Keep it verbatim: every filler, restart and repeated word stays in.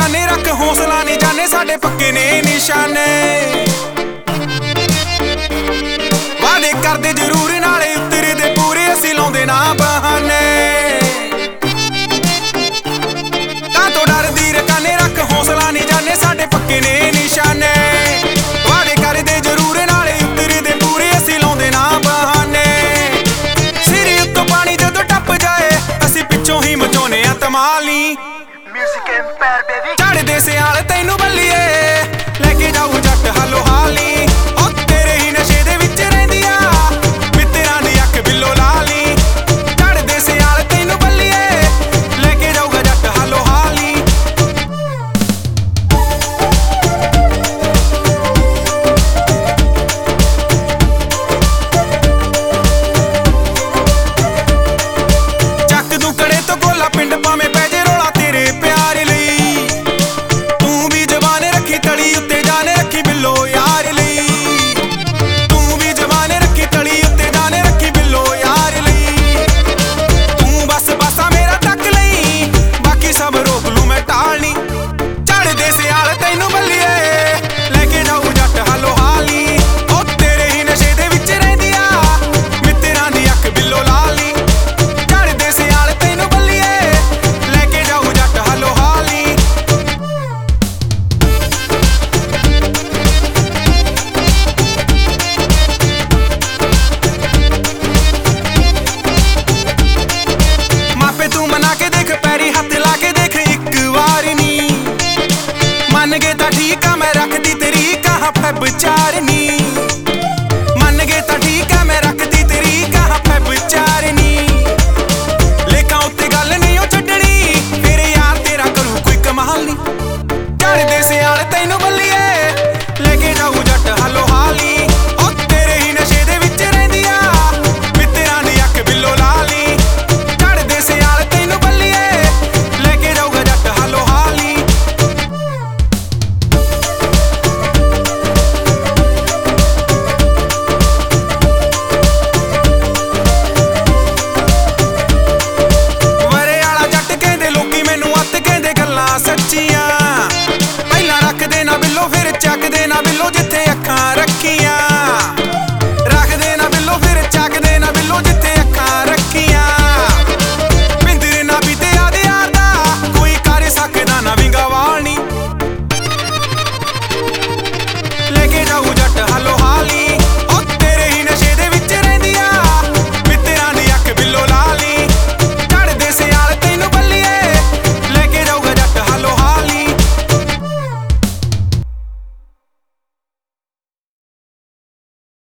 ਰਕਾਨੇ रख हौसला नहीं जाने साडे पक्के ने निशाने वादे करदे जरूर नाले उतरे दे पूरे असीं लाउंदे ना बहाने तां तो डरदी रकाने रख हौसला नहीं जाने साडे पक्के ने निशाने वादे करदे जरूर नाले उतरे दे पूरे असीं लाउंदे ना बहाने सिर उत्तों पानी जदों टप जाए असीं पिछों ही मचाउने आ धमाल नी